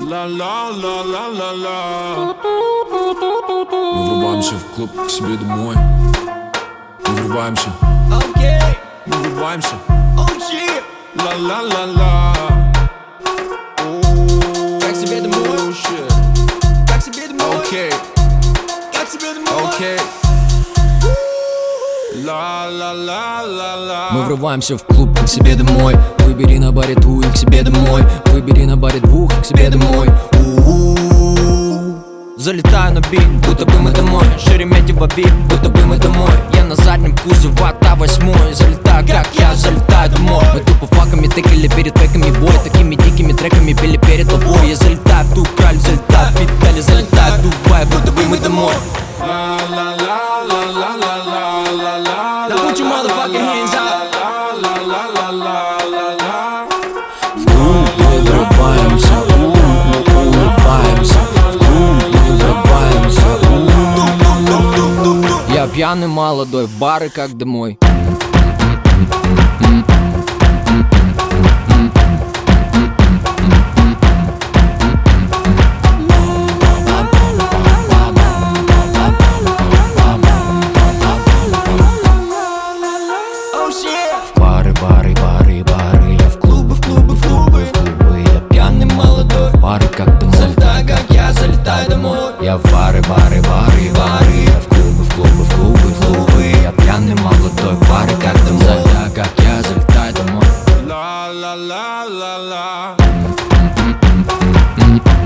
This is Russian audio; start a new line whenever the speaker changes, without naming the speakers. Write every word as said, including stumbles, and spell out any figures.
Ла-ла-ла-ла-ла-ла. Мы врываемся в клуб к себе домой. Мы врываемся. Мы врываемся. Ла-ла-ла-ла.
Как себе домой? Как себе домой?
Окей.
Как себе домой?
Окей. Ла-ла-ла-ла-ла.
Мы врываемся в клуб к себе домой. Выбери на баре двух к себе домой. Выбери на баре двух к себе домой. У-у-у. Залетаю на бит, будто бы мы домой. Шереметьево бит, будто бы мы домой. Я на заднем кузове АТА восьмой. Залетаю, как я залетаю домой. Мы тупо факами тыкали перед треками бой. Такими дикими треками пели перед тобой. Я залетаю в ту краль, залетаю в Петали, залетаю в Дубай, будто бы мы домой.
Ла-ла-ла-ла-ла-ла-ла-ла.
Now put your motherfucking hands up.
В клуб мы врываемся, улыбаемся. В клуб мы врываемся.
Я пьяный молодой, в бары как домой. В бары, бары, бары, бары. Я в клубы, в клубы, в клубы, в клубы. Я пьяный молодой, в бары как домой. Залетаю, как я залетаю домой. Я в бары, бары, бары, бары. Я в клубы, в клубы, в клубы, в клубы. Я пьяный молодой, в бары как домой. Залетаю, как я залетаю домой.
Ла-ла-ла-ла-ла.